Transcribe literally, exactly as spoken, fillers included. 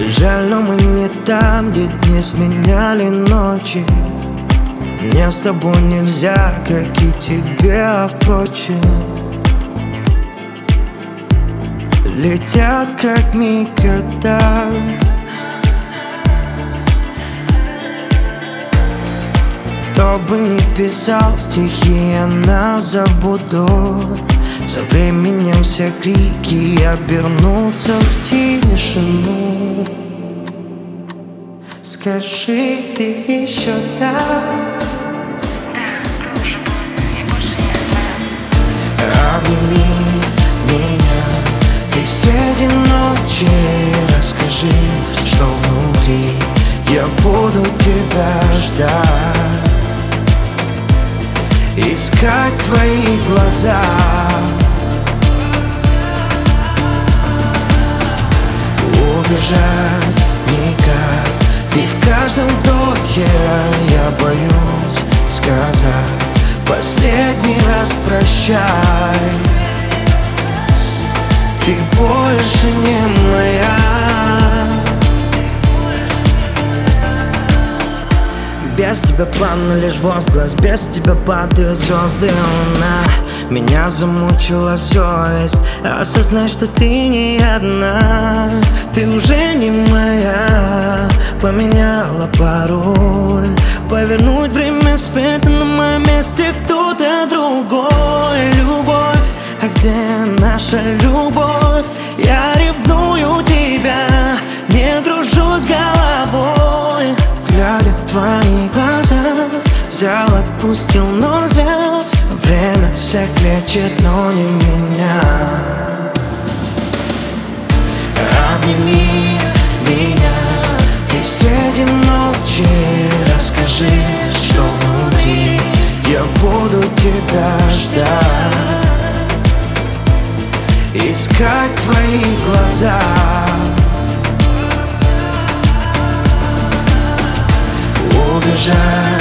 Жаль, но мы не там, где дни сменяли ночи. Мне с тобой нельзя, как и тебе, впрочем. Летят, как микрота. Кто бы ни писал стихи, нас забудут. Со временем все крики обернутся в тишину. Скажи, ты еще там? Обними меня, ты среди ночи. Расскажи, что внутри. Я буду тебя ждать, искать твои глаза. Убежать никак. Ты в каждом вдохе. Я боюсь сказать последний раз прощай. Ты больше не моя. Без тебя планы лишь возглас, без тебя падают звезды, луна. Меня замучила совесть, осознай, что ты не одна. Ты уже не моя, поменяла пароль. Повернуть время спит, на моем месте кто-то другой. Любовь, а где наша любовь? Я ревную тебя, не дружу с головой. Глядя в твои глаза, взял, отпустил, но зря. Время всех лечит, но не меня. Обними меня, ты среди ночи. Расскажи, что внутри. Я буду тебя ждать, искать твои глаза. Убежать